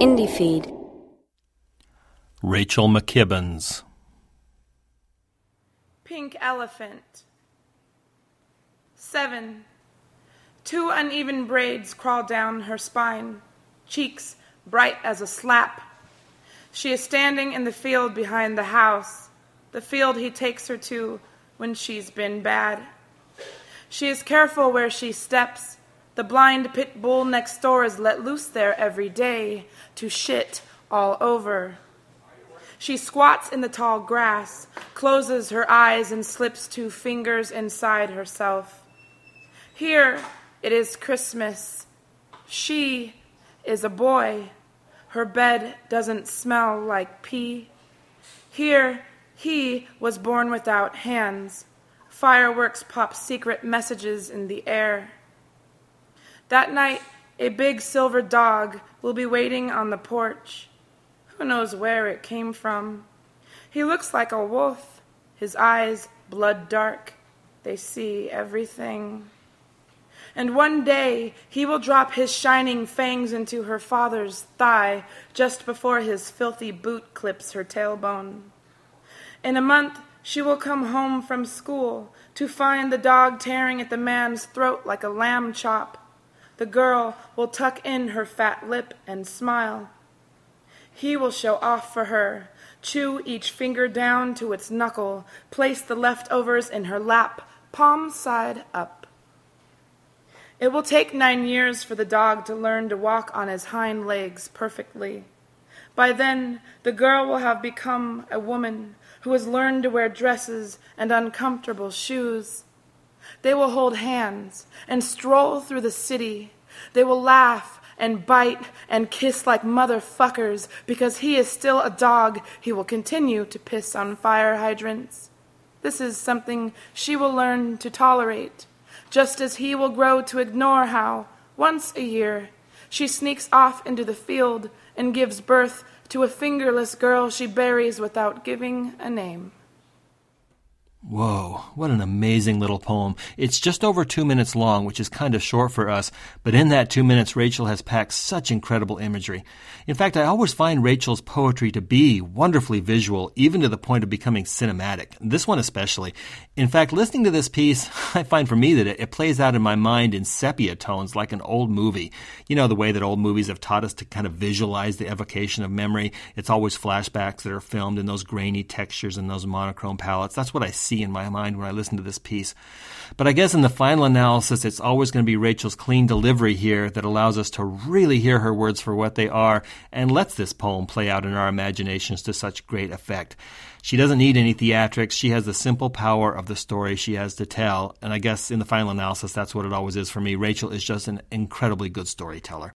Indie Feed. Rachel McKibbins. Pink elephant. 7. 2 uneven braids crawl down her spine, cheeks bright as a slap. She is standing in the field behind the house, the field he takes her to when she's been bad. She is careful where she steps. The blind pit bull next door is let loose there every day to shit all over. She squats in the tall grass, closes her eyes and slips 2 fingers inside herself. Here it is Christmas. She is a boy. Her bed doesn't smell like pee. Here he was born without hands. Fireworks pop secret messages in the air. That night, a big silver dog will be waiting on the porch. Who knows where it came from? He looks like a wolf, his eyes blood dark. They see everything. And one day he will drop his shining fangs into her father's thigh just before his filthy boot clips her tailbone. In a month, she will come home from school to find the dog tearing at the man's throat like a lamb chop. The girl will tuck in her fat lip and smile. He will show off for her, chew each finger down to its knuckle, place the leftovers in her lap, palm side up. It will take 9 years for the dog to learn to walk on his hind legs perfectly. By then, the girl will have become a woman who has learned to wear dresses and uncomfortable shoes. They will hold hands and stroll through the city. They will laugh and bite and kiss like motherfuckers because he is still a dog. He will continue to piss on fire hydrants. This is something she will learn to tolerate, just as he will grow to ignore how, once a year, she sneaks off into the field and gives birth to a fingerless girl she buries without giving a name. Whoa, what an amazing little poem. It's just over 2 minutes long, which is kind of short for us, but in that 2 minutes, Rachel has packed such incredible imagery. In fact, I always find Rachel's poetry to be wonderfully visual, even to the point of becoming cinematic. This one especially. In fact, listening to this piece, I find for me that it plays out in my mind in sepia tones like an old movie. You know, the way that old movies have taught us to kind of visualize the evocation of memory. It's always flashbacks that are filmed in those grainy textures and those monochrome palettes. That's what I see in my mind when I listen to this piece. But I guess in the final analysis, it's always going to be Rachel's clean delivery here that allows us to really hear her words for what they are and lets this poem play out in our imaginations to such great effect. She doesn't need any theatrics. She has the simple power of the story she has to tell. And I guess in the final analysis, that's what it always is for me. Rachel is just an incredibly good storyteller.